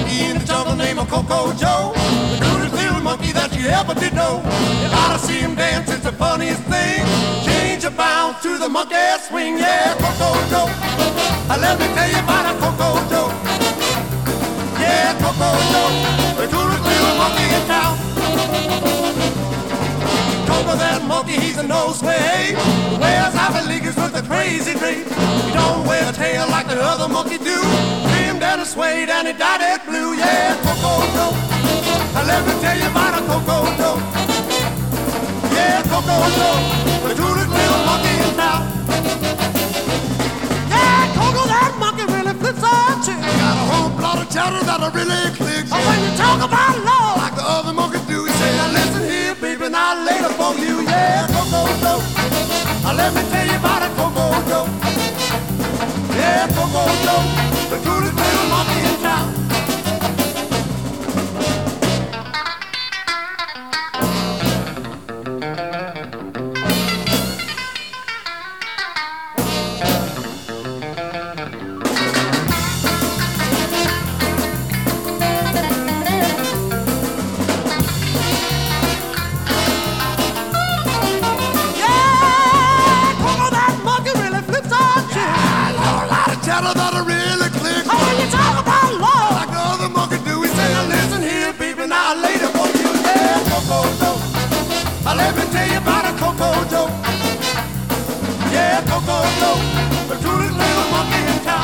monkey in the jungle named Coco Joe. The cutest little monkey that you ever did know. You ought to see him dance, it's the funniest thing. Change your bounce to the monkey swing, yeah, Coco Joe. Let me tell you about a Coco Joe. Yeah, Coco Joe, the cutest little monkey in town. Coco, that monkey, he's a no-sway. Wears Alpha-Leaguers with a crazy drape. He don't wear a tail like the other monkey do. Trimmed and a suede and he dyed it blue. Yeah, Coco Joe. Let me tell you about a Coco Joe. Yeah, Coco Joe, the cutest little monkey in town. Yeah, Coco, that monkey really flips our chick. Got a whole lot of chatter that I really clicks. Yeah. When you talk about law, like the other monkey do, you say, now listen here, baby, now later for you. Yeah, Coco Joe. Let me tell you about a Coco Joe. Yeah, Coco Joe, the cutest little monkey in town. That I really click. Oh, when you talk about love, like the other monkey do, we say, now listen here, baby, now later for you. Yeah, Coco Joe. Let me tell you about a Coco Joe. Yeah, Coco Joe, the cutest little monkey in town.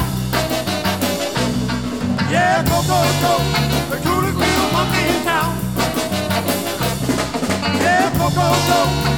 Yeah, Coco Joe, the cutest little monkey in town. Yeah, Coco Joe.